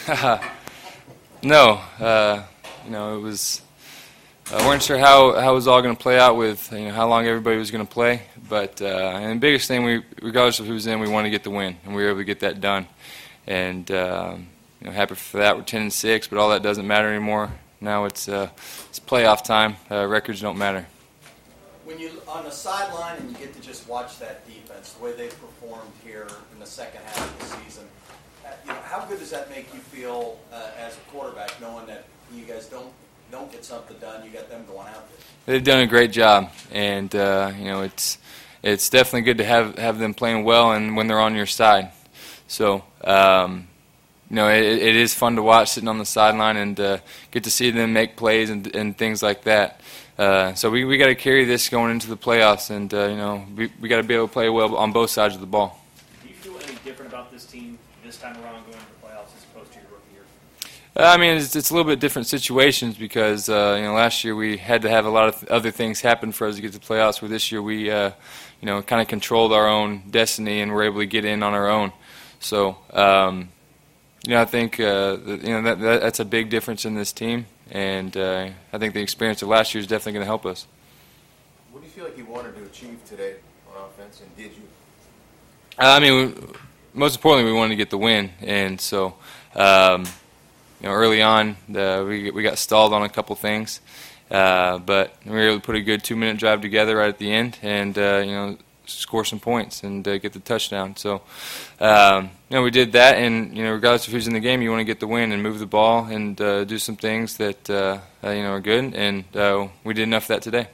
No, it was. Weren't sure how it was all going to play out with how long everybody was going to play, but and the biggest thing, regardless of who's in, we wanted to get the win, and we were able to get that done, and happy for that. We're 10-6, but all that doesn't matter anymore. Now it's playoff time. Records don't matter. When you're on the sideline and you get to just watch that defense, the way they've performed here in the second half of the season, how good does that make you feel as a quarterback, knowing that you guys don't get something done, you got them going out there? They've done a great job, and it's definitely good to have them playing well and when they're on your side. So it is fun to watch sitting on the sideline and get to see them make plays and things like that. So we got to carry this going into the playoffs, and we got to be able to play well on both sides of the ball. Do you feel any different about this team this time around going into the playoffs as opposed to your rookie year? I mean, it's a little bit different situations because last year we had to have a lot of other things happen for us to get to the playoffs. Where this year we kind of controlled our own destiny and were able to get in on our own. So I think that's a big difference in this team, and I think the experience of last year is definitely going to help us. What do you feel like you wanted to achieve today on offense, and did you? I mean, most importantly, we wanted to get the win, and so early on we got stalled on a couple things, but we were able to put a good 2-minute drive together right at the end, and score some points and get the touchdown. So we did that, and regardless of who's in the game, you want to get the win and move the ball and do some things that are good, and we did enough of that today.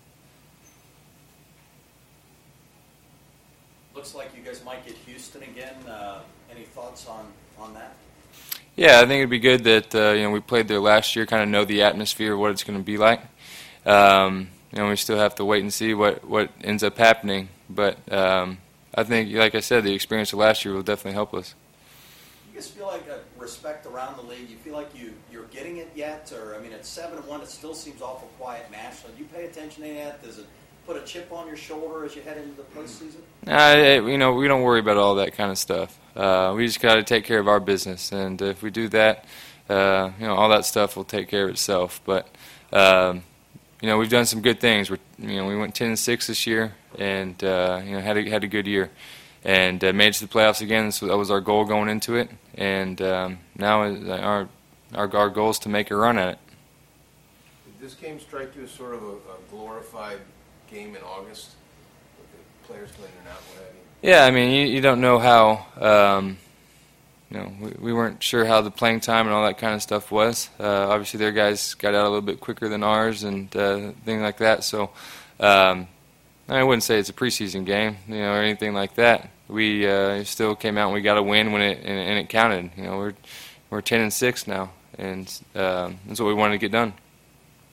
Looks like you guys might get Houston again. Any thoughts on that? Yeah, I think it'd be good that we played there last year, kind of know the atmosphere of what it's going to be like. We still have to wait and see what ends up happening, but I think, like I said, the experience of last year will definitely help us. You guys feel like respect around the league? You feel like you're getting it yet? Or, I mean, at 7-1, it still seems awful quiet nationally. Do you pay attention to that? Does it put a chip on your shoulder as you head into the postseason? We don't worry about all that kind of stuff. We just got to take care of our business, and if we do that, all that stuff will take care of itself. But we've done some good things. We went 10-6 this year, and had a good year, and made it to the playoffs again. So that was our goal going into it, and now our goal is to make a run at it. Did this game strike you as sort of a glorified game in August, with the players playing or not, what have you? Yeah, I mean, you don't know how. We weren't sure how the playing time and all that kind of stuff was. Obviously, their guys got out a little bit quicker than ours and things like that. So I wouldn't say it's a preseason game, or anything like that. We still came out and we got a win when it counted. We're 10-6 now, and that's what we wanted to get done.